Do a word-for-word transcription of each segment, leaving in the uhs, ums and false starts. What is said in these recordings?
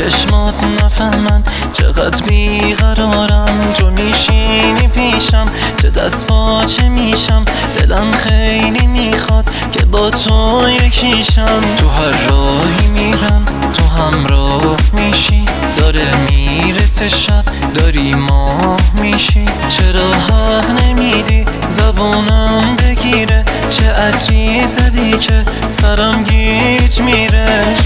چشمات نفهمن چقدر بیقرارم. تو میشینی پیشم چه دست پاچه میشم، دلم خیلی میخواد که با تو یکیشم. تو هر راهی میرم تو همراه میشی، داره میرسه شب داری ماه میشی. چرا حق نمیدی زبونم بگیره، چه عطری زدی که سرم گیج میره.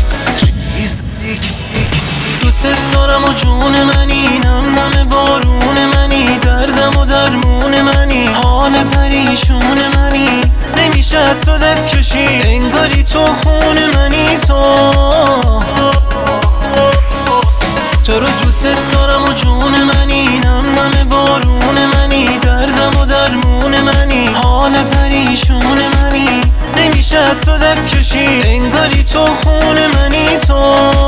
دوست دارم و جون منی، نم نم بارون منی، دردم و درمون منی، حال پریشون منی. نمیشه از تو دست کشی، انگاری تو خون منی. تو تو رو دوست دارم و جون منی، نم نم بارون منی، دردم و درمون منی، حال پریشون منی. نمیشه از تو دست کشی، انگاری تو خون منی. تو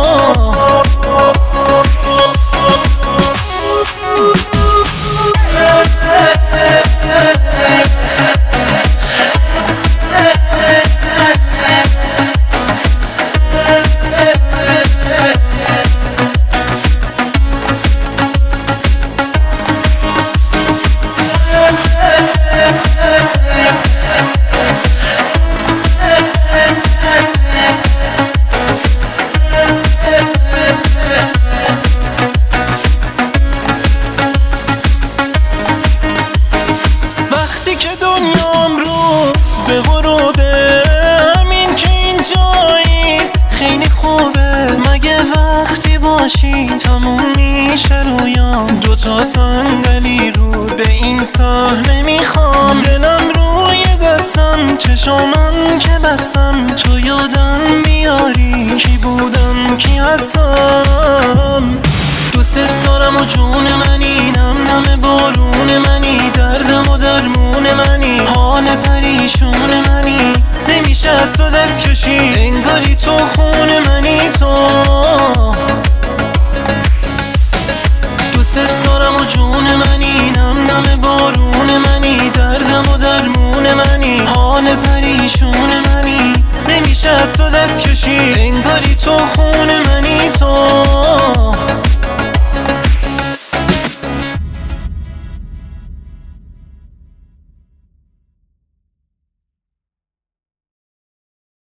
که دنیام رو به غروبه، همین که اینجایی خیلی خوبه. مگه وقتی باشی تموم میشه رویام، دوتا صندلی رو به این صحنه میخوام. دلم روی دستم چشامم که بستم، تو یادم میاری کی بودم کی هستم. دوست دارم و جون منی، نم نم بارون منی، دردم و درمون منی، حال پریشون منی. نمیشه از تو دست کشی، انگاری تو خون منی. تو دوست دارم و جون منی، نم نم بارون منی، دردم و درمون منی، حال پریشون منی. نمیشه از تو دست کشی، انگاری تو خون